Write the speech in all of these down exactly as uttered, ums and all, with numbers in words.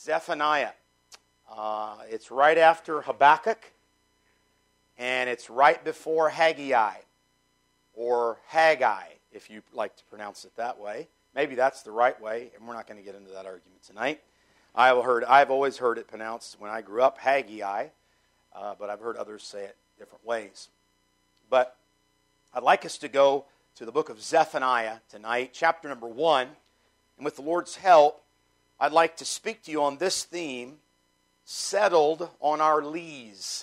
Zephaniah. Uh, it's right after Habakkuk, and it's right before Haggai, or Haggai, if you like to pronounce it that way. Maybe that's the right way, and we're not going to get into that argument tonight. I've heard, I've always heard it pronounced, when I grew up, Haggai, uh, but I've heard others say it different ways. But I'd like us to go to the book of Zephaniah tonight, chapter number one, and with the Lord's help, I'd like to speak to you on this theme, settled on our lees.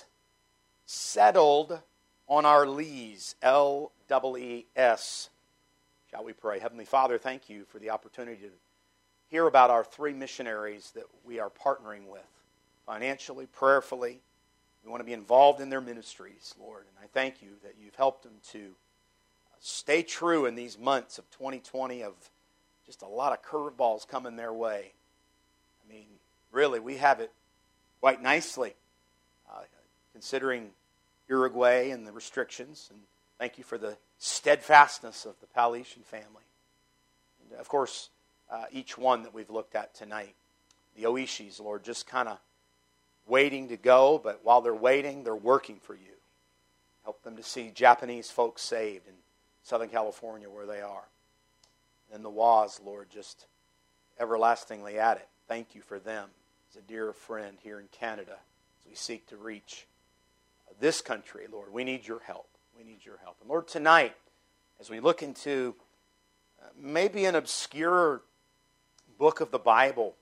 Settled on our lees. L E E S. Shall we pray? Heavenly Father, thank you for the opportunity to hear about our three missionaries that we are partnering with, financially, prayerfully. We want to be involved in their ministries, Lord. And I thank you that you've helped them to stay true in these months of twenty twenty, of just a lot of curveballs coming their way. I mean, really, we have it quite nicely, uh, considering Uruguay and the restrictions. And thank you for the steadfastness of the Paulician family. And of course, uh, each one that we've looked at tonight. The Oishis, Lord, just kind of waiting to go, but while they're waiting, they're working for you. Help them to see Japanese folks saved in Southern California where they are. And the Waz, Lord, just everlastingly at it. Thank you for them as a dear friend here in Canada as we seek to reach this country, Lord. We need your help. We need your help. And Lord, tonight, as we look into uh, maybe an obscure book of the Bible,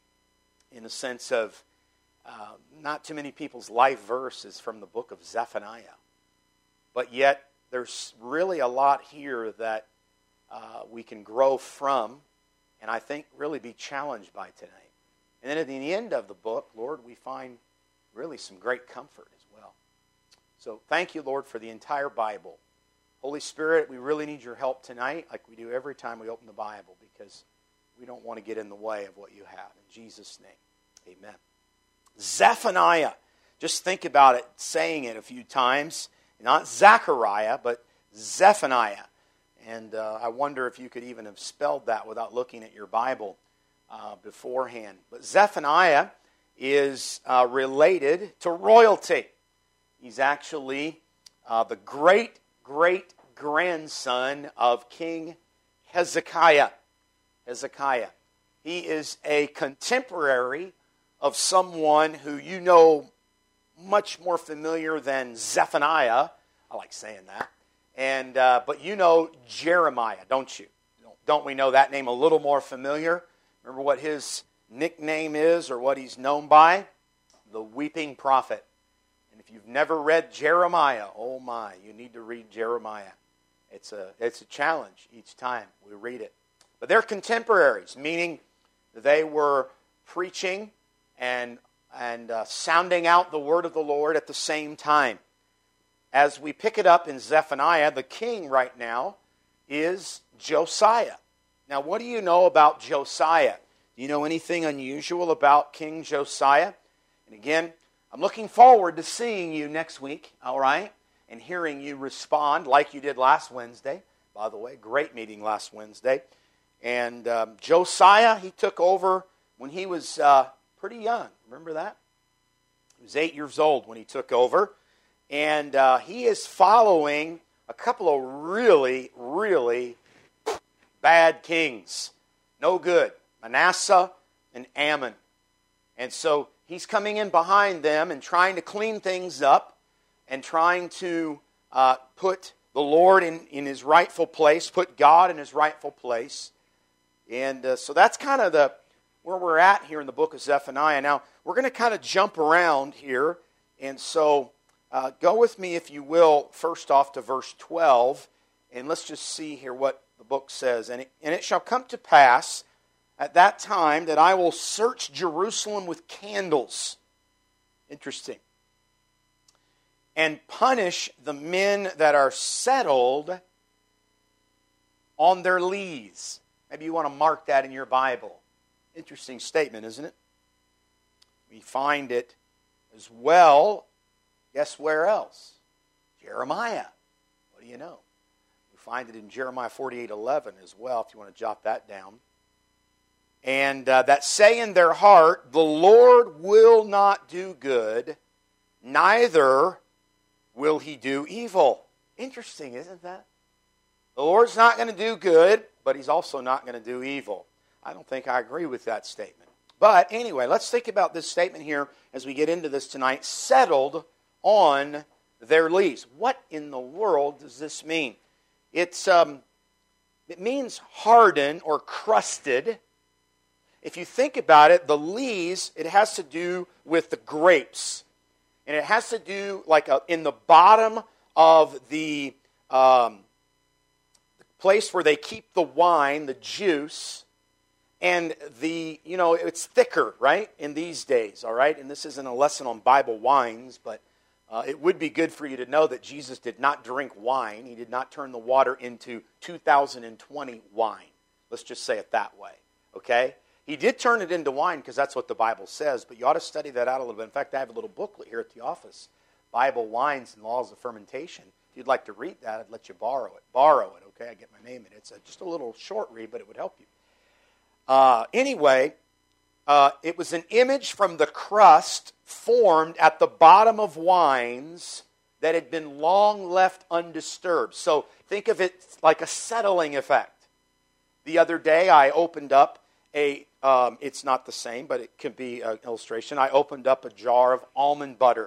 in the sense of uh, not too many people's life verse is from the book of Zephaniah. But yet, there's really a lot here that uh, we can grow from, and I think really be challenged by tonight. And then at the end of the book, Lord, we find really some great comfort as well. So thank you, Lord, for the entire Bible. Holy Spirit, we really need your help tonight, like we do every time we open the Bible, because we don't want to get in the way of what you have. In Jesus' name, amen. Zephaniah. Just think about it, saying it a few times. Not Zechariah, but Zephaniah. And uh, I wonder if you could even have spelled that without looking at your Bible uh, beforehand. But Zephaniah is uh, related to royalty. He's actually uh, the great, great grandson of King Hezekiah. Hezekiah. He is a contemporary of someone who you know much more familiar than Zephaniah. I like saying that. And uh, but you know Jeremiah, don't you? Don't we know that name a little more familiar? Remember what his nickname is, or what he's known by? The Weeping Prophet. And if you've never read Jeremiah, oh my, you need to read Jeremiah. It's a it's a challenge each time we read it. But they're contemporaries, meaning they were preaching and and uh, sounding out the word of the Lord at the same time. As we pick it up in Zephaniah, the king right now is Josiah. Now, what do you know about Josiah? Do you know anything unusual about King Josiah? And again, I'm looking forward to seeing you next week, all right? And hearing you respond like you did last Wednesday. By the way, great meeting last Wednesday. And um, Josiah, he took over when he was uh, pretty young. Remember that? He was eight years old when he took over. And uh, he is following a couple of really, really bad kings. No good. Manasseh and Ammon. And so he's coming in behind them and trying to clean things up and trying to uh, put the Lord in, in His rightful place, put God in His rightful place. And uh, so that's kind of the where we're at here in the book of Zephaniah. Now, we're going to kind of jump around here. And so uh, go with me, if you will, first off to verse twelve. And let's just see here what the book says. And it, and it shall come to pass at that time that I will search Jerusalem with candles. Interesting. And punish the men that are settled on their lees. Maybe you want to mark that in your Bible. Interesting statement, isn't it? We find it as well, guess where else? Jeremiah. What do you know? We find it in Jeremiah forty-eight eleven as well, if you want to jot that down. and uh, that say in their heart, the Lord will not do good, neither will he do evil. Interesting, isn't that? The Lord's not going to do good, but he's also not going to do evil. I don't think I agree with that statement. But anyway, let's think about this statement here as we get into this tonight. Settled on their lees. What in the world does this mean? It's um, it means hardened or crusted. If you think about it, the lees, it has to do with the grapes. And it has to do like a, in the bottom of the um, place where they keep the wine, the juice, and the, you know, it's thicker, right, in these days, all right? And this isn't a lesson on Bible wines, but uh, it would be good for you to know that Jesus did not drink wine. He did not turn the water into two thousand twenty wine. Let's just say it that way, okay? He did turn it into wine because that's what the Bible says, but you ought to study that out a little bit. In fact, I have a little booklet here at the office, Bible Wines and Laws of Fermentation. If you'd like to read that, I'd let you borrow it. Borrow it, okay? I get my name in it. It's a, just a little short read, but it would help you. Uh, anyway, uh, it was an image from the crust formed at the bottom of wines that had been long left undisturbed. So think of it like a settling effect. The other day, I opened up a, um, it's not the same, but it could be an illustration. I opened up a jar of almond butter.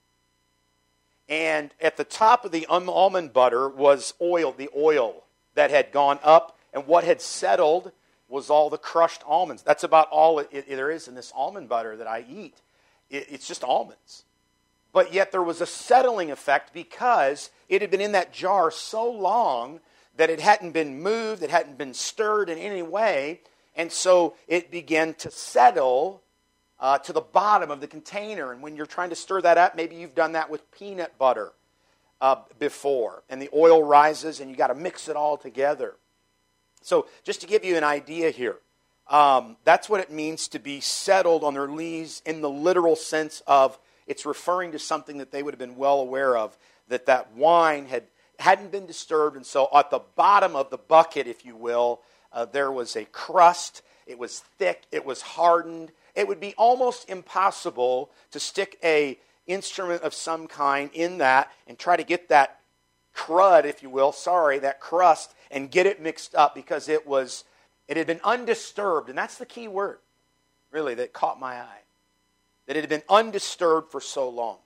And at the top of the almond butter was oil, the oil that had gone up, and what had settled was all the crushed almonds. That's about all it, it, there is in this almond butter that I eat. It, it's just almonds. But yet there was a settling effect because it had been in that jar so long that it hadn't been moved, it hadn't been stirred in any way, and so it began to settle uh, to the bottom of the container. And when you're trying to stir that up, maybe you've done that with peanut butter uh, before, and the oil rises, and you got to mix it all together. So just to give you an idea here, um, that's what it means to be settled on their lees in the literal sense of it's referring to something that they would have been well aware of, that that wine had, hadn't been disturbed, and so at the bottom of the bucket, if you will, uh, there was a crust. It was thick. It was hardened. It would be almost impossible to stick a instrument of some kind in that and try to get that crud, if you will, sorry, that crust, and get it mixed up because it was, it had been undisturbed, and that's the key word, really, that caught my eye. That it had been undisturbed for so long.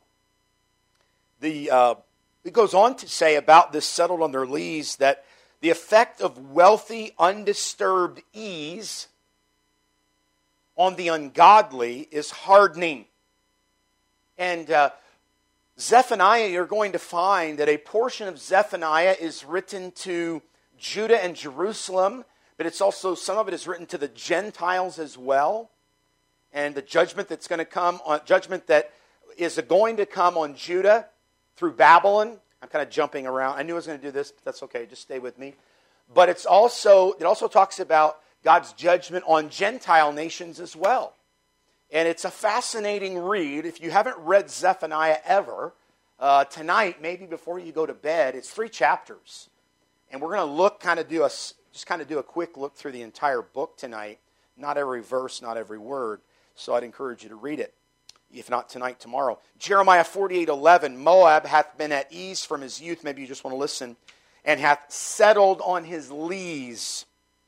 The uh, it goes on to say about this settled on their lees that the effect of wealthy, undisturbed ease on the ungodly is hardening. And uh, Zephaniah, you're going to find that a portion of Zephaniah is written to Judah and Jerusalem, but it's also, some of it is written to the Gentiles as well. And the judgment that's going to come on, judgment that is going to come on Judah through Babylon. I'm kind of jumping around. I knew I was going to do this, but that's okay. Just stay with me. But it's also, it also talks about God's judgment on Gentile nations as well. And it's a fascinating read. If you haven't read Zephaniah ever, uh, tonight, maybe before you go to bed, it's three chapters. And we're going to look, kind of do a, just kind of do a quick look through the entire book tonight. Not every verse, not every word. So I'd encourage you to read it. If not tonight, tomorrow. Jeremiah forty-eight eleven, Moab hath been at ease from his youth. Maybe you just want to listen. And hath settled on his lees.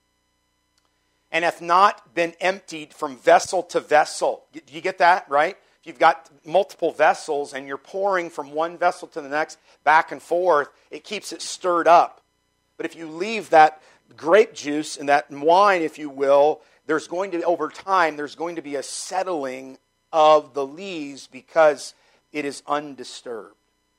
And hath not been emptied from vessel to vessel. Do you get that, right? If you've got multiple vessels and you're pouring from one vessel to the next, back and forth, it keeps it stirred up. But if you leave that grape juice and that wine, if you will, there's going to, over time, there's going to be a settling of the lees because it is undisturbed.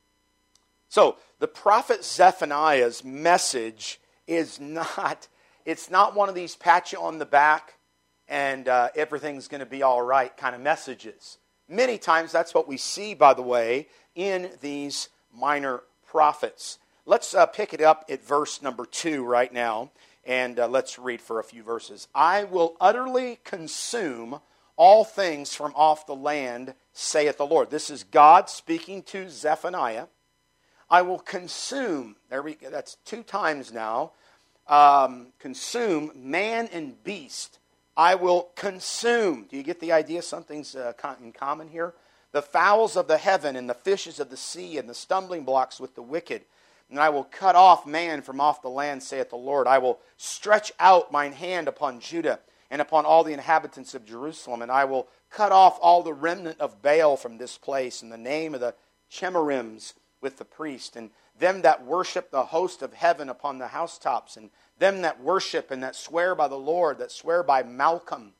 So, the prophet Zephaniah's message is not, it's not one of these pat you on the back and uh, everything's going to be all right kind of messages. Many times that's what we see, by the way, in these minor prophets. Let's uh, pick it up at verse number two right now. And uh, let's read for a few verses. I will utterly consume all things from off the land, saith the Lord. This is God speaking to Zephaniah. I will consume, there we go, that's two times now, um, consume man and beast I will consume. Do you get the idea? Something's uh, in common here. The fowls of the heaven and the fishes of the sea and the stumbling blocks with the wicked. And I will cut off man from off the land, saith the Lord. I will stretch out mine hand upon Judah and upon all the inhabitants of Jerusalem. And I will cut off all the remnant of Baal from this place in the name of the Chemarims with the priest. And them that worship the host of heaven upon the housetops. And them that worship and that swear by the Lord, that swear by Malcolm.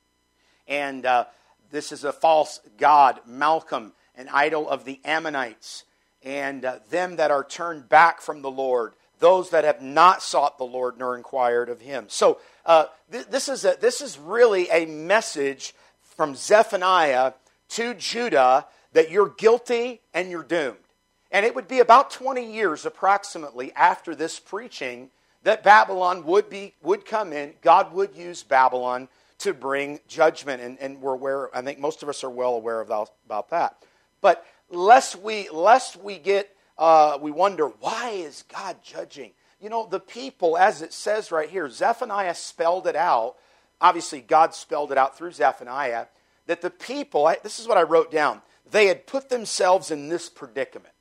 And uh, this is a false god, Malcolm, an idol of the Ammonites. And uh, them that are turned back from the Lord, those that have not sought the Lord nor inquired of Him. So uh, th- this is a, this is really a message from Zephaniah to Judah that you're guilty and you're doomed. And it would be about twenty years approximately after this preaching that Babylon would be would come in. God would use Babylon to bring judgment, and, and we're aware. I think most of us are well aware of that, about that. But lest we lest we get uh, we wonder, why is God judging? You know, the people, as it says right here, Zephaniah spelled it out. Obviously, God spelled it out through Zephaniah, that the people, I, this is what I wrote down, they had put themselves in this predicament.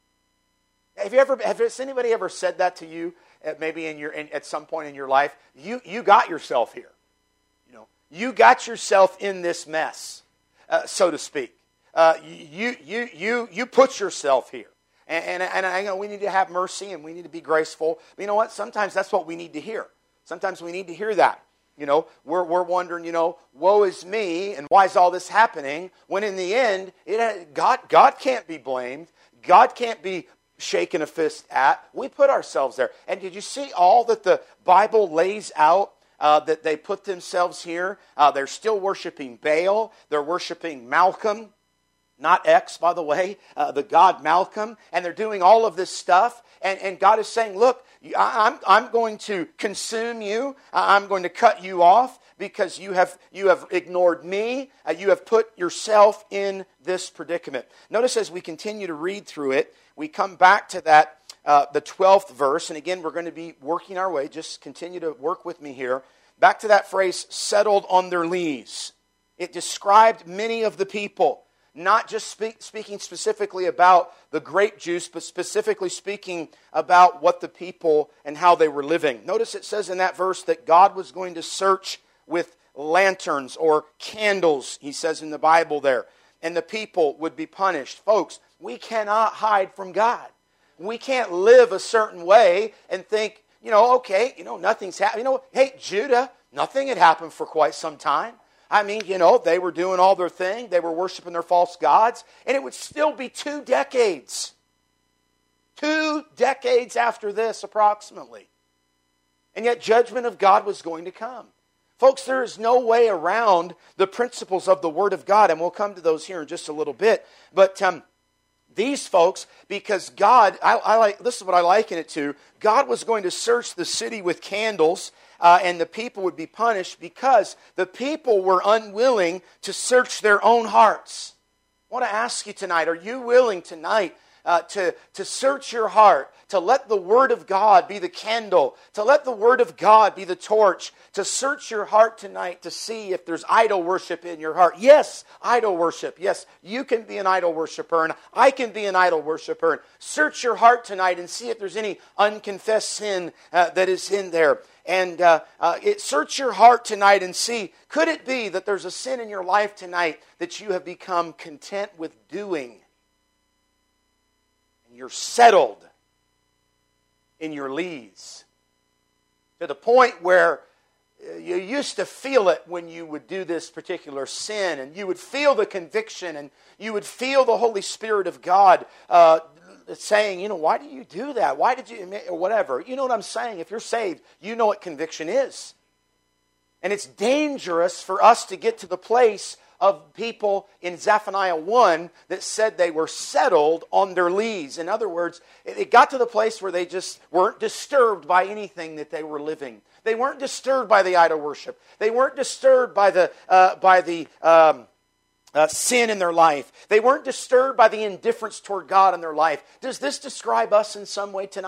Have you ever? Has anybody ever said that to you? Uh, maybe in your in, at some point in your life, you you got yourself here. You know, you got yourself in this mess, uh, so to speak. Uh, you you you you put yourself here, and and, and I know we need to have mercy and we need to be graceful. But you know what? Sometimes that's what we need to hear. Sometimes we need to hear that. You know, we're we're wondering, you know, woe is me, and why is all this happening? When in the end, it God God can't be blamed. God can't be shaken a fist at. We put ourselves there. And did you see all that the Bible lays out, uh, that they put themselves here? Uh, they're still worshiping Baal. They're worshiping Malcolm. Not X, by the way, uh, the god Malcolm. And they're doing all of this stuff. And, and God is saying, look, I'm, I'm going to consume you. I'm going to cut you off because you have, you have ignored me. Uh, you have put yourself in this predicament. Notice as we continue to read through it, we come back to that, uh, the twelfth verse. And again, we're going to be working our way. Just continue to work with me here. Back to that phrase, settled on their lees. It described many of the people. Not just speak, speaking specifically about the grape juice, but specifically speaking about what the people and how they were living. Notice it says in that verse that God was going to search with lanterns or candles, he says in the Bible there. And the people would be punished. Folks, we cannot hide from God. We can't live a certain way and think, you know, okay, you know, nothing's happened. You know, hey, Judah, nothing had happened for quite some time. I mean, you know, they were doing all their thing. They were worshiping their false gods. And it would still be two decades. Two decades after this, approximately. And yet judgment of God was going to come. Folks, there is no way around the principles of the Word of God. And we'll come to those here in just a little bit. But um, these folks, because God, I, I like this is what I liken it to. God was going to search the city with candles. Uh, and the people would be punished because the people were unwilling to search their own hearts. I want to ask you tonight, are you willing tonight uh, to, to search your heart, to let the Word of God be the candle, to let the Word of God be the torch, to search your heart tonight to see if there's idol worship in your heart? Yes, idol worship. Yes, you can be an idol worshiper, and I can be an idol worshiper. And search your heart tonight and see if there's any unconfessed sin uh, that is in there. And uh, uh, it, search your heart tonight and see, could it be that there's a sin in your life tonight that you have become content with doing? And you're settled in your lees. To the point where you used to feel it when you would do this particular sin. And you would feel the conviction and you would feel the Holy Spirit of God uh saying, you know, why do you do that? Why did you, or whatever. You know what I'm saying? If you're saved, you know what conviction is. And it's dangerous for us to get to the place of people in Zephaniah one that said they were settled on their lees. In other words, it got to the place where they just weren't disturbed by anything that they were living. They weren't disturbed by the idol worship. They weren't disturbed by the, uh, by the, um, Uh, sin in their life. They weren't disturbed by the indifference toward God in their life. Does this describe us in some way tonight?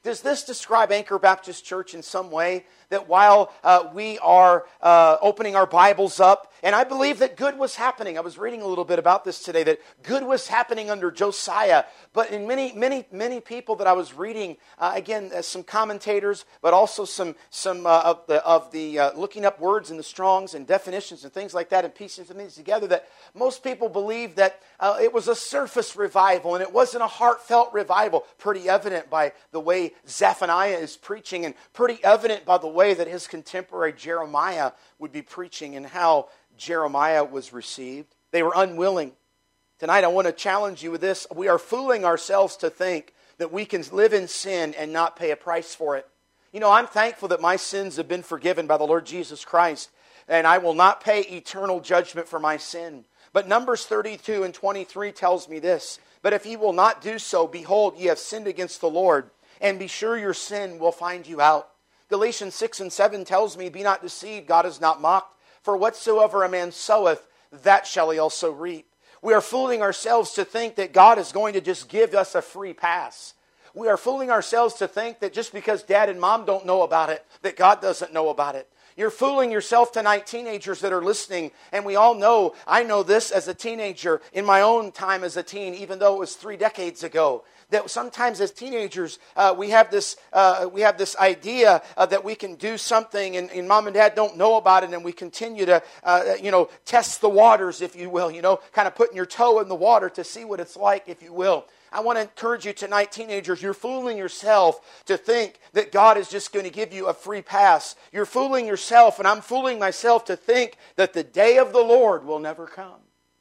Does this describe Anchor Baptist Church in some way? That while uh, we are uh, opening our Bibles up, and I believe that good was happening. I was reading a little bit about this today, that good was happening under Josiah. But in many, many, many people that I was reading, uh, again, uh, some commentators, but also some some uh, of the of the uh, looking up words in the Strongs and definitions and things like that, and piecing some things together, that most people believe that uh, it was a surface revival and it wasn't a heartfelt revival. Pretty evident by the way Zephaniah is preaching, and pretty evident by the way that his contemporary Jeremiah would be preaching and how Jeremiah was received. They were unwilling. Tonight I want to challenge you with this. We are fooling ourselves to think that we can live in sin and not pay a price for it. You know, I'm thankful that my sins have been forgiven by the Lord Jesus Christ, and I will not pay eternal judgment for my sin. But Numbers thirty-two and twenty-three tells me this: but if ye will not do so, behold, ye have sinned against the Lord, and be sure your sin will find you out. Galatians six and seven tells me, be not deceived, God is not mocked. For whatsoever a man soweth, that shall he also reap. We are fooling ourselves to think that God is going to just give us a free pass. We are fooling ourselves to think that just because dad and mom don't know about it, that God doesn't know about it. You're fooling yourself tonight, teenagers that are listening, and we all know, I know this as a teenager, in my own time as a teen, even though it was three decades ago, that sometimes as teenagers, uh, we have this uh, we have this idea uh, that we can do something, and, and mom and dad don't know about it, and we continue to, uh, you know, test the waters, if you will, you know, kind of putting your toe in the water to see what it's like, if you will. I want to encourage you tonight, teenagers, you're fooling yourself to think that God is just going to give you a free pass. You're fooling yourself, and I'm fooling myself to think that the day of the Lord will never come.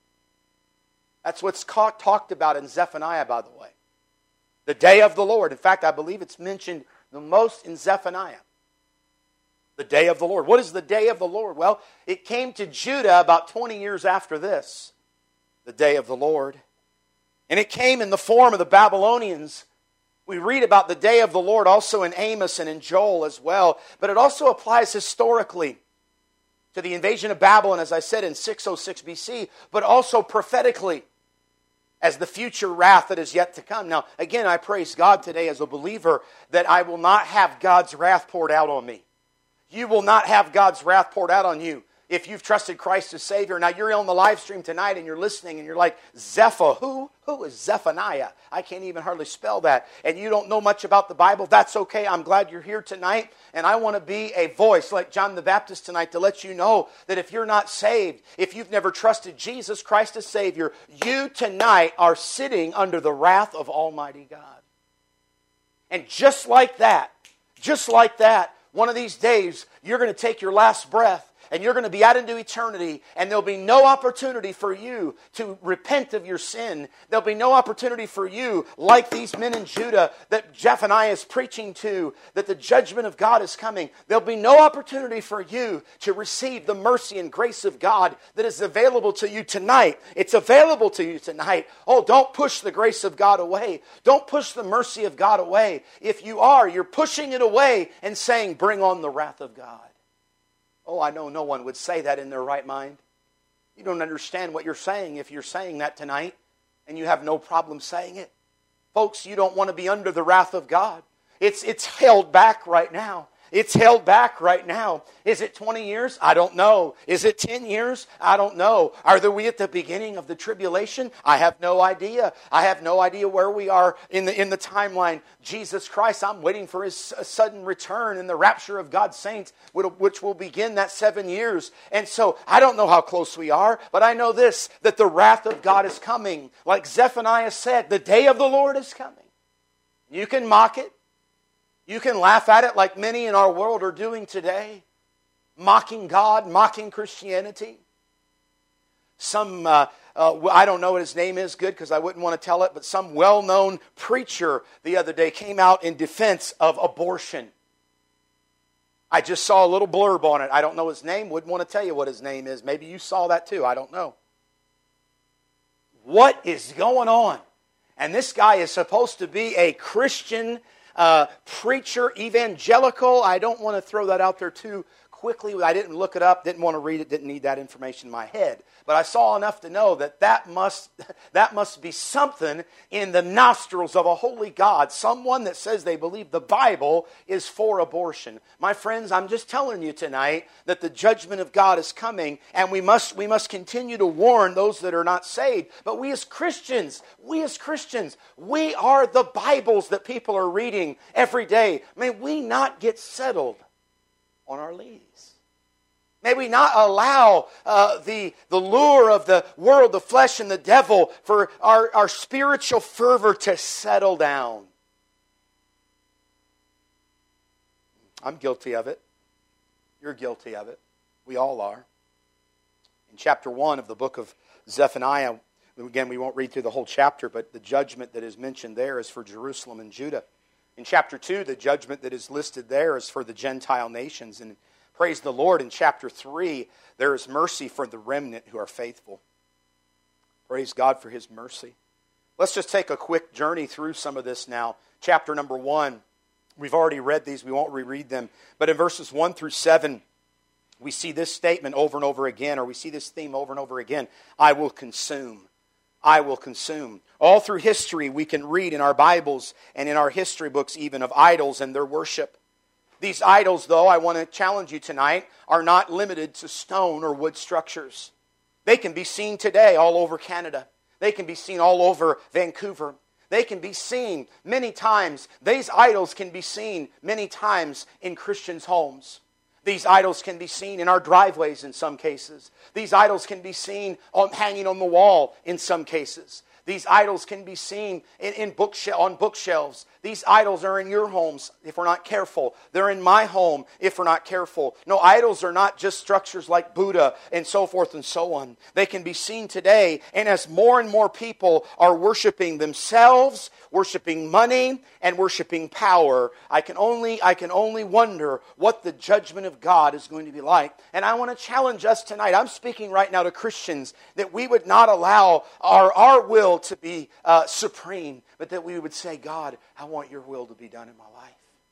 That's what's caught, talked about in Zephaniah, by the way. The day of the Lord. In fact, I believe it's mentioned the most in Zephaniah. The day of the Lord. What is the day of the Lord? Well, it came to Judah about twenty years after this. The day of the Lord. And it came in the form of the Babylonians. We read about the day of the Lord also in Amos and in Joel as well. But it also applies historically to the invasion of Babylon, as I said, in six oh six B C, but also prophetically as the future wrath that is yet to come. Now, again, I praise God today as a believer that I will not have God's wrath poured out on me. You will not have God's wrath poured out on you if you've trusted Christ as Savior. Now, you're on the live stream tonight and you're listening and you're like, Zepha, who? Who is Zephaniah? I can't even hardly spell that. And you don't know much about the Bible. That's okay. I'm glad you're here tonight. And I want to be a voice like John the Baptist tonight to let you know that if you're not saved, if you've never trusted Jesus Christ as Savior, you tonight are sitting under the wrath of Almighty God. And just like that, just like that, one of these days, you're going to take your last breath and you're going to be out into eternity, and there'll be no opportunity for you to repent of your sin. There'll be no opportunity for you, like these men in Judah that Zephaniah is preaching to, that the judgment of God is coming. There'll be no opportunity for you to receive the mercy and grace of God that is available to you tonight. It's available to you tonight. Oh, don't push the grace of God away. Don't push the mercy of God away. If you are, you're pushing it away and saying, bring on the wrath of God. Oh, I know no one would say that in their right mind. You don't understand what you're saying if you're saying that tonight, and you have no problem saying it. Folks, you don't want to be under the wrath of God. It's, it's held back right now. It's held back right now. Is it twenty years? I don't know. Is it ten years? I don't know. Are we at the beginning of the tribulation? I have no idea. I have no idea where we are in the in the timeline. Jesus Christ, I'm waiting for His sudden return and the rapture of God's saints, which will begin that seven years. And so, I don't know how close we are, but I know this, that the wrath of God is coming. Like Zephaniah said, the day of the Lord is coming. You can mock it. You can laugh at it like many in our world are doing today, mocking God, mocking Christianity. Some, uh, uh, I don't know what his name is, good, because I wouldn't want to tell it, but some well-known preacher the other day came out in defense of abortion. I just saw a little blurb on it. I don't know his name, wouldn't want to tell you what his name is. Maybe you saw that too, I don't know. What is going on? And this guy is supposed to be a Christian Uh, preacher, evangelical. I don't want to throw that out there too quickly, I didn't look it up, didn't want to read it, didn't need that information in my head. But I saw enough to know that that must, that must be something in the nostrils of a holy God. Someone that says they believe the Bible is for abortion. My friends, I'm just telling you tonight that the judgment of God is coming, and we must, we must continue to warn those that are not saved. But we as Christians, we as Christians, we are the Bibles that people are reading every day. May we not get settled on our lees. May we not allow uh, the, the lure of the world, the flesh, and the devil for our, our spiritual fervor to settle down. I'm guilty of it. You're guilty of it. We all are. In chapter one of the book of Zephaniah, again, we won't read through the whole chapter, but the judgment that is mentioned there is for Jerusalem and Judah. In chapter two, the judgment that is listed there is for the Gentile nations. And praise the Lord, in chapter three, there is mercy for the remnant who are faithful. Praise God for His mercy. Let's just take a quick journey through some of this now. Chapter number one, we've already read these, we won't reread them. But in verses one through seven, we see this statement over and over again, or we see this theme over and over again. I will consume. I will consume. All through history, we can read in our Bibles and in our history books even of idols and their worship. These idols, though, I want to challenge you tonight, are not limited to stone or wood structures. They can be seen today all over Canada. They can be seen all over Vancouver. They can be seen many times. These idols can be seen many times in Christians' homes. These idols can be seen in our driveways in some cases. These idols can be seen on, hanging on the wall in some cases. These idols can be seen in, in bookshelf, on bookshelves. These idols are in your homes if we're not careful. They're in my home if we're not careful. No, idols are not just structures like Buddha and so forth and so on. They can be seen today, and as more and more people are worshiping themselves, worshiping money, and worshiping power, I can only, I can only wonder what the judgment of God is going to be like. And I want to challenge us tonight. I'm speaking right now to Christians that we would not allow our, our will to be uh, supreme, but that we would say, God, I want your will to be done in my life.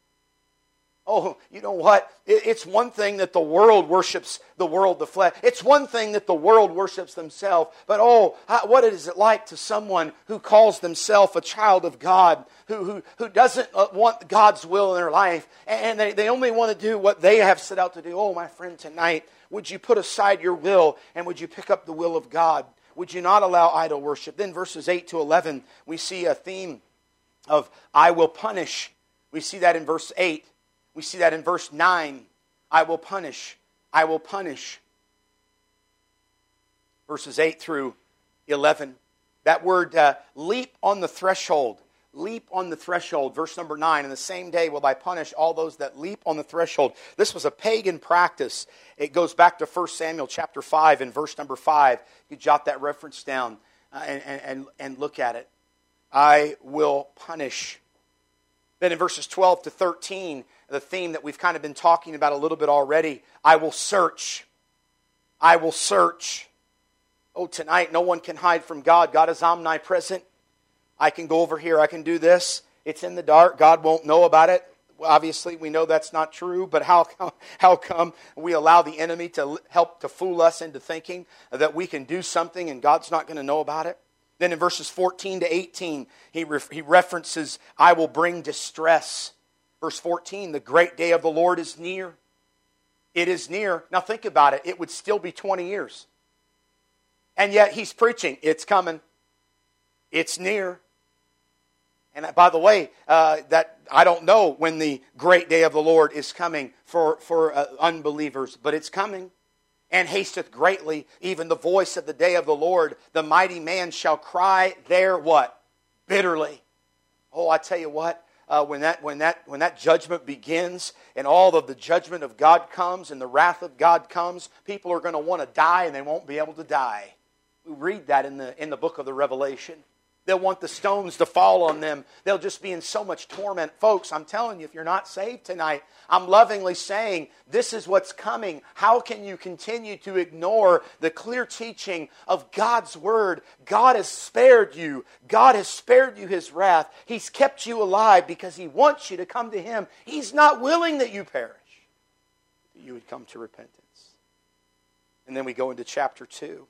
Oh, you know what? It's one thing that the world worships the world, the flesh. It's one thing that the world worships themselves. But oh, what is it like to someone who calls themselves a child of God, who, who, who doesn't want God's will in their life, and they, they only want to do what they have set out to do? Oh, my friend, tonight, would you put aside your will, and would you pick up the will of God? Would you not allow idol worship? Then verses eight to eleven, we see a theme of I will punish. We see that in verse eight. We see that in verse nine. I will punish. I will punish. Verses eight through eleven. That word uh, leap on the threshold. Leap on the threshold. Verse number nine. In the same day will I punish all those that leap on the threshold. This was a pagan practice. It goes back to First Samuel chapter five and verse number five. You jot that reference down uh, and, and, and look at it. I will punish. Then in verses twelve to thirteen, the theme that we've kind of been talking about a little bit already, I will search. I will search. Oh, tonight no one can hide from God. God is omnipresent. I can go over here, I can do this. It's in the dark. God won't know about it. Obviously, we know that's not true, but how come, how come we allow the enemy to help to fool us into thinking that we can do something and God's not going to know about it? Then in verses fourteen to eighteen, he, re- he references, I will bring distress. Verse fourteen, the great day of the Lord is near. It is near. Now think about it. It would still be twenty years. And yet he's preaching, it's coming. It's near. And by the way, uh, that I don't know when the great day of the Lord is coming for, for uh, unbelievers, but it's coming. And hasteth greatly, even the voice of the day of the Lord. The mighty man shall cry there, what? Bitterly. Oh, I tell you what, uh, when that when that when that judgment begins, and all of the judgment of God comes, and the wrath of God comes, people are going to want to die, and they won't be able to die. We read that in the in the book of the Revelation. They'll want the stones to fall on them. They'll just be in so much torment. Folks, I'm telling you, if you're not saved tonight, I'm lovingly saying, this is what's coming. How can you continue to ignore the clear teaching of God's Word? God has spared you. God has spared you His wrath. He's kept you alive because He wants you to come to Him. He's not willing that you perish. that you would come to repentance. And then we go into chapter two.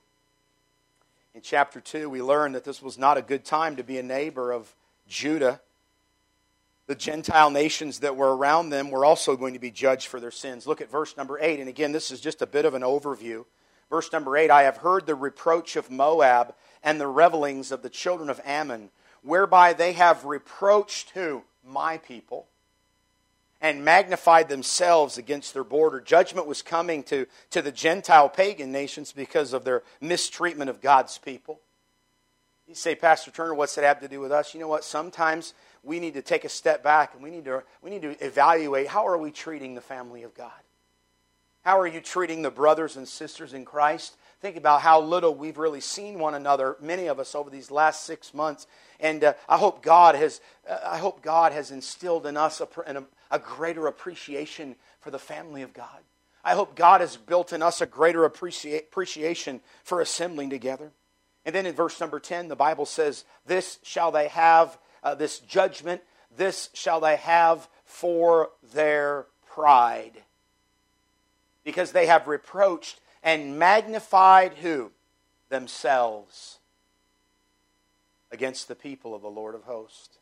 In chapter two, we learn that this was not a good time to be a neighbor of Judah. The Gentile nations that were around them were also going to be judged for their sins. Look at verse number eight. And again, this is just a bit of an overview. Verse number eight, I have heard the reproach of Moab and the revelings of the children of Ammon, whereby they have reproached who? My people, and magnified themselves against their border. Judgment was coming to, to the Gentile pagan nations because of their mistreatment of God's people. You say, Pastor Turner, what's that have to do with us? You know what? Sometimes we need to take a step back and we need to, we need to evaluate, how are we treating the family of God? How are you treating the brothers and sisters in Christ? Think about how little we've really seen one another, many of us, over these last six months. And uh, I hope God has, uh, I hope God has instilled in us a, a, a greater appreciation for the family of God. I hope God has built in us a greater appreci- appreciation for assembling together. And then in verse number ten, the Bible says, "This shall they have, uh, this judgment, this shall they have for their pride, because they have reproached and magnified" who? Themselves against the people of the Lord of hosts.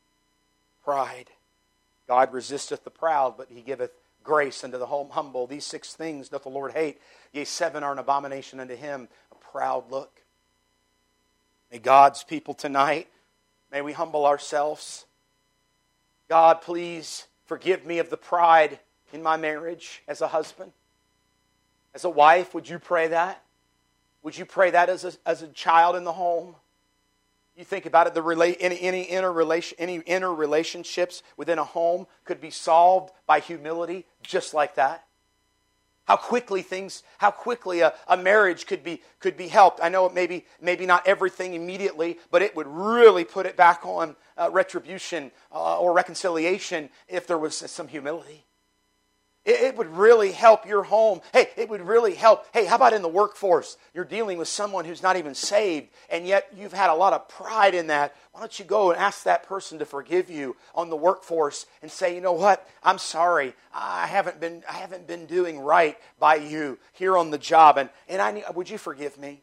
Pride. God resisteth the proud, but He giveth grace unto the humble. These six things doth the Lord hate. Yea, seven are an abomination unto Him. A proud look. May God's people tonight, may we humble ourselves. God, please forgive me of the pride in my marriage as a husband. As a wife, would you pray that? Would you pray that as a, as a child in the home? You think about it, the rela- any, any, inner relation, any inner relationships within a home could be solved by humility just like that. How quickly things, how quickly a, a marriage could be could be helped. I know it maybe maybe not everything immediately, but it would really put it back on uh, retribution uh, or reconciliation if there was some humility. It, it would really help your home. Hey, it would really help. Hey, how about in the workforce? You're dealing with someone who's not even saved, and yet you've had a lot of pride in that. Why don't you go and ask that person to forgive you on the workforce and say, you know what? I'm sorry. I haven't been I haven't been doing right by you here on the job, and and I need, would you forgive me?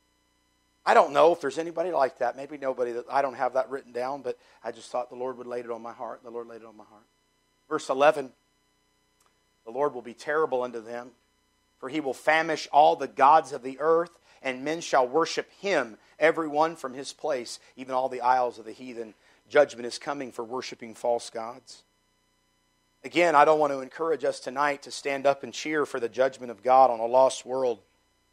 I don't know if there's anybody like that. Maybe nobody. That I don't have that written down, but I just thought the Lord would lay it on my heart. The Lord laid it on my heart. Verse eleven. The Lord will be terrible unto them, for He will famish all the gods of the earth, and men shall worship Him, every one from his place, even all the isles of the heathen. Judgment is coming for worshiping false gods. Again, I don't want to encourage us tonight to stand up and cheer for the judgment of God on a lost world.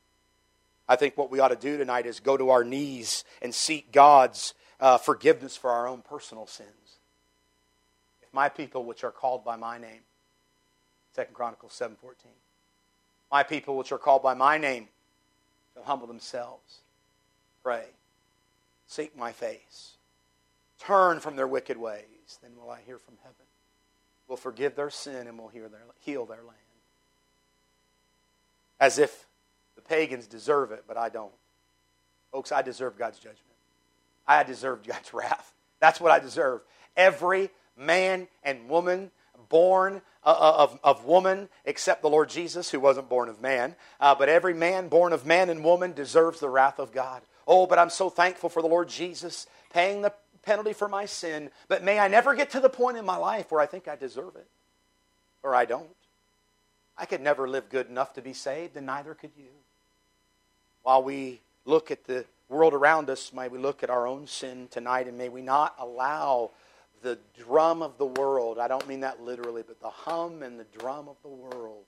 I think what we ought to do tonight is go to our knees and seek God's uh, forgiveness for our own personal sins. If my people, which are called by my name, Second Chronicles seven fourteen. My people which are called by my name shall humble themselves, pray, seek my face, turn from their wicked ways. Then will I hear from heaven, will forgive their sin, and will heal their, heal their land. As if the pagans deserve it, but I don't. Folks, I deserve God's judgment. I deserve God's wrath. That's what I deserve. Every man and woman born of, of woman, except the Lord Jesus, who wasn't born of man. Uh, but every man born of man and woman deserves the wrath of God. Oh, but I'm so thankful for the Lord Jesus paying the penalty for my sin. But may I never get to the point in my life where I think I deserve it. Or I don't. I could never live good enough to be saved, and neither could you. While we look at the world around us, may we look at our own sin tonight, and may we not allow the drum of the world, I don't mean that literally, but the hum and the drum of the world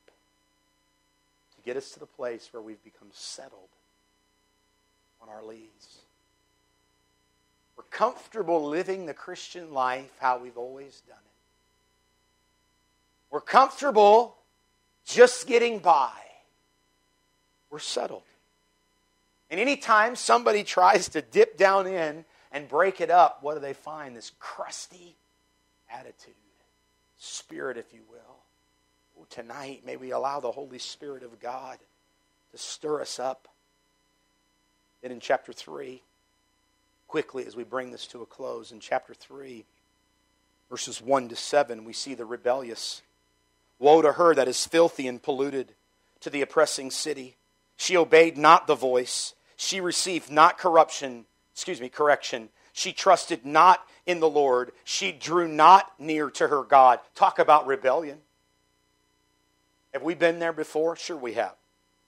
to get us to the place where we've become settled on our lees. We're comfortable living the Christian life how we've always done it. We're comfortable just getting by. We're settled. And anytime somebody tries to dip down in and break it up, what do they find? This crusty attitude, spirit, if you will. Oh, tonight, may we allow the Holy Spirit of God to stir us up. Then in chapter three, quickly as we bring this to a close, in chapter three, verses one to seven, we see the rebellious Woe to her that is filthy and polluted, to the oppressing city. She obeyed not the voice. She received not corruption, excuse me, correction. She trusted not in the Lord. She drew not near to her God. Talk about rebellion. Have we been there before? Sure we have.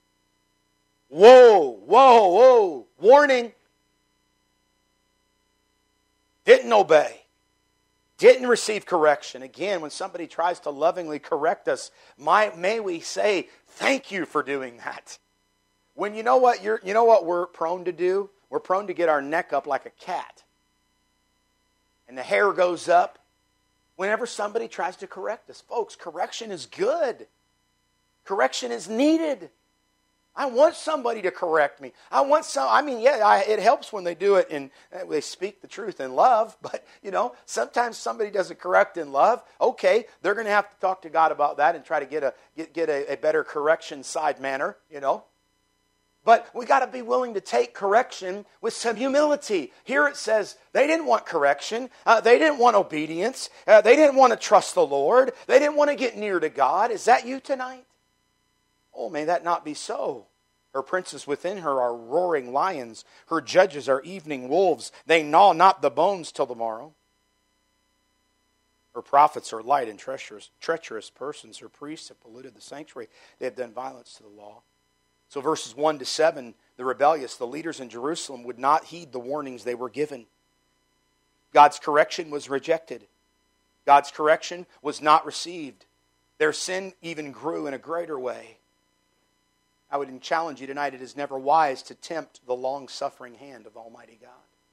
Whoa, whoa, whoa. Warning. Didn't obey. Didn't receive correction. Again, when somebody tries to lovingly correct us, my, may we say, thank you for doing that. When you know what you're, you know what we're prone to do? We're prone to get our neck up like a cat. And the hair goes up whenever somebody tries to correct us. Folks, correction is good. Correction is needed. I want somebody to correct me. I want some, I mean, yeah, I, it helps when they do it and they speak the truth in love. But, you know, sometimes somebody doesn't correct in love. Okay, they're going to have to talk to God about that and try to get a get, get a, a better correction side manner, you know. But we got to be willing to take correction with some humility. Here it says they didn't want correction. Uh, they didn't want obedience. Uh, they didn't want to trust the Lord. They didn't want to get near to God. Is that you tonight? Oh, may that not be so. Her princes within her are roaring lions. Her judges are evening wolves. They gnaw not the bones till the morrow. Her prophets are light and treacherous, treacherous persons. Her priests have polluted the sanctuary. They have done violence to the law. So verses one to seven, the rebellious, the leaders in Jerusalem would not heed the warnings they were given. God's correction was rejected. God's correction was not received. Their sin even grew in a greater way. I would challenge you tonight, it is never wise to tempt the long-suffering hand of Almighty God.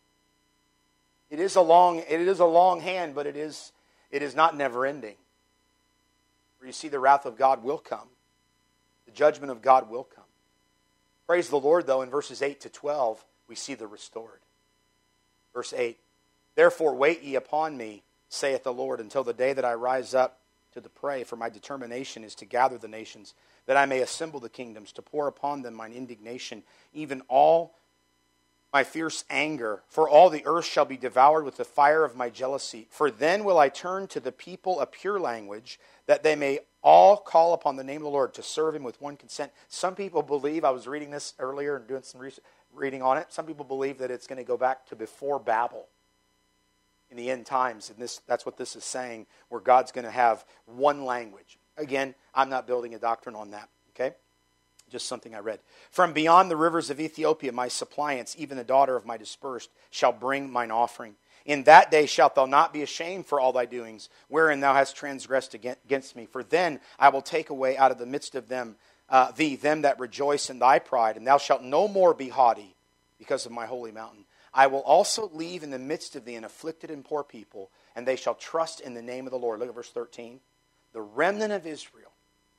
It is a long, it is a long hand, but it is, it is not never-ending. Where you see the wrath of God will come. The judgment of God will come. Praise the Lord, though, in verses eight to twelve, we see the restored. Verse eight, therefore wait ye upon me, saith the Lord, until the day that I rise up to the prey, for my determination is to gather the nations, that I may assemble the kingdoms, to pour upon them mine indignation, even all my fierce anger. For all the earth shall be devoured with the fire of my jealousy. For then will I turn to the people a pure language, that they may all call upon the name of the Lord, to serve him with one consent. Some people believe, I was reading this earlier and doing some research, reading on it, some people believe that it's going to go back to before Babel in the end times. And this that's what this is saying, where God's going to have one language. Again, I'm not building a doctrine on that, okay? Just something I read. From beyond the rivers of Ethiopia, my suppliants, even the daughter of my dispersed, shall bring mine offering. In that day shalt thou not be ashamed for all thy doings, wherein thou hast transgressed against me. For then I will take away out of the midst of them uh, thee them that rejoice in thy pride, and thou shalt no more be haughty because of my holy mountain. I will also leave in the midst of thee an afflicted and poor people, and they shall trust in the name of the Lord. Look at verse thirteen. The remnant of Israel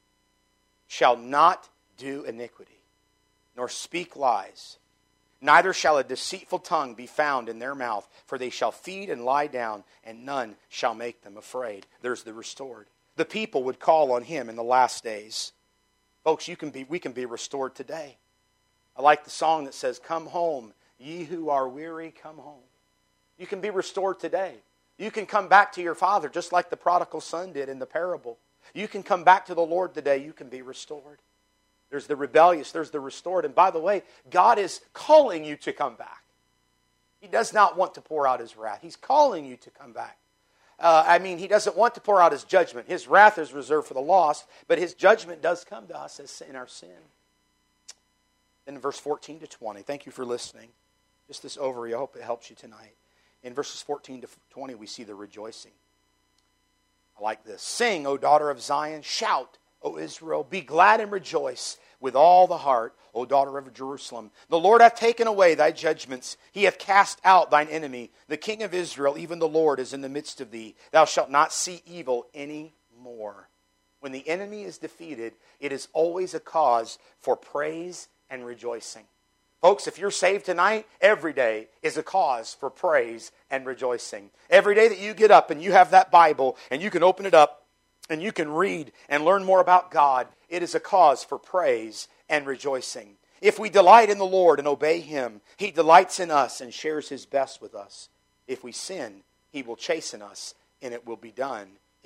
shall not do iniquity, nor speak lies. Neither shall a deceitful tongue be found in their mouth, for they shall feed and lie down, and none shall make them afraid. There's the restored. The people would call on him in the last days. Folks, you can be, we can be restored today. I like the song that says, come home, ye who are weary, come home. You can be restored today. You can come back to your Father, just like the prodigal son did in the parable. You can come back to the Lord today. You can be restored. There's the rebellious, there's the restored. And by the way, God is calling you to come back. He does not want to pour out his wrath. He's calling you to come back. Uh, I mean, he doesn't want to pour out his judgment. His wrath is reserved for the lost, but his judgment does come to us as in our sin. Then in verse fourteen to twenty, thank you for listening. Just this overview, I hope it helps you tonight. In verses fourteen to twenty, we see the rejoicing. I like this. Sing, O daughter of Zion, shout, O Israel, be glad and rejoice with all the heart, O daughter of Jerusalem. The Lord hath taken away thy judgments. He hath cast out thine enemy. The King of Israel, even the Lord, is in the midst of thee. Thou shalt not see evil any more. When the enemy is defeated, it is always a cause for praise and rejoicing. Folks, if you're saved tonight, every day is a cause for praise and rejoicing. Every day that you get up and you have that Bible and you can open it up and you can read and learn more about God, it is a cause for praise and rejoicing. If we delight in the Lord and obey him, he delights in us and shares his best with us. If we sin, he will chasten us, and it will be done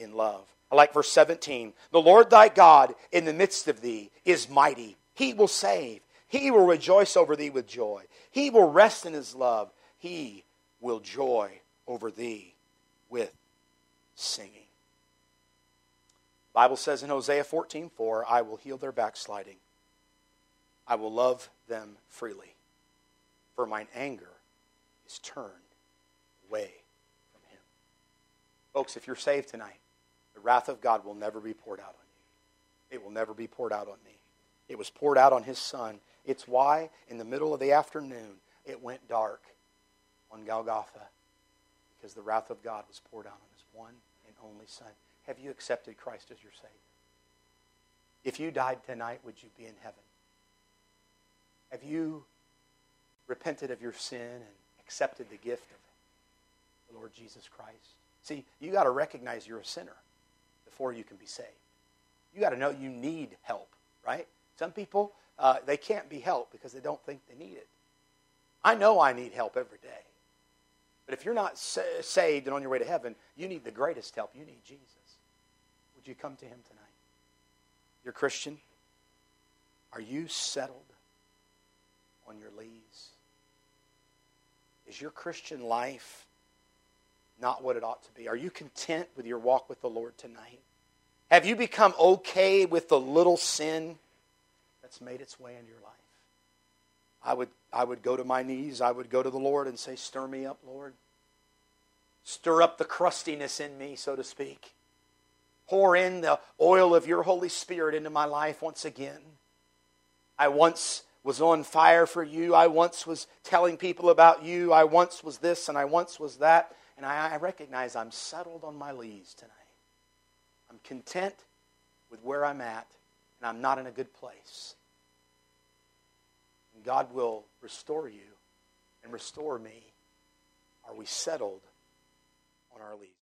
in love. I like verse seventeen. The Lord thy God in the midst of thee is mighty. He will save. He will rejoice over thee with joy. He will rest in his love. He will joy over thee with singing. The Bible says in Hosea fourteen four, I will heal their backsliding. I will love them freely. For mine anger is turned away from him. Folks, if you're saved tonight, the wrath of God will never be poured out on you. It will never be poured out on me. It was poured out on his Son. It's why in the middle of the afternoon it went dark on Golgotha, because the wrath of God was poured out on his one and only Son. Have you accepted Christ as your Savior? If you died tonight, would you be in heaven? Have you repented of your sin and accepted the gift of the Lord Jesus Christ? See, you got to recognize you're a sinner before you can be saved. You got to know you need help, right? Some people, uh, they can't be helped because they don't think they need it. I know I need help every day. But if you're not sa- saved and on your way to heaven, you need the greatest help. You need Jesus. Would you come to him tonight? You're a Christian. Are you settled on your lees? Is your Christian life not what it ought to be? Are you content with your walk with the Lord tonight? Have you become okay with the little sin that's made its way into your life? I would, I would go to my knees. I would go to the Lord and say, stir me up, Lord. Stir up the crustiness in me, so to speak. Pour in the oil of your Holy Spirit into my life once again. I once was on fire for you. I once was telling people about you. I once was this and I once was that. And I, I recognize I'm settled on my lees tonight. I'm content with where I'm at, and I'm not in a good place. And God will restore you and restore me. Are we settled on our lees?